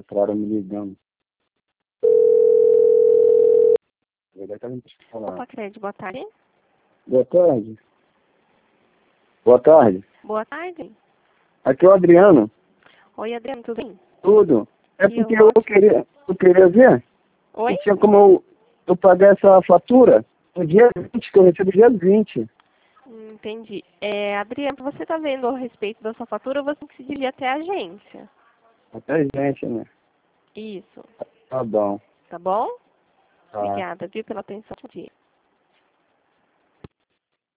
A Clara me ligando. Opa, Crédito, boa tarde. Boa tarde. Boa tarde. Boa tarde. Aqui é o Adriano. Oi, Adriano, tudo bem? Tudo. É E porque eu eu queria ver Oi? se tinha como eu pagar essa fatura no dia 20, que eu recebo dia 20. Entendi. Adriano, você está vendo a respeito da sua fatura ou você tem que se dirigir até a agência? Até gente, né? Isso. Tá bom. Tá bom? Tá. Obrigada, viu, pela atenção. Bom dia.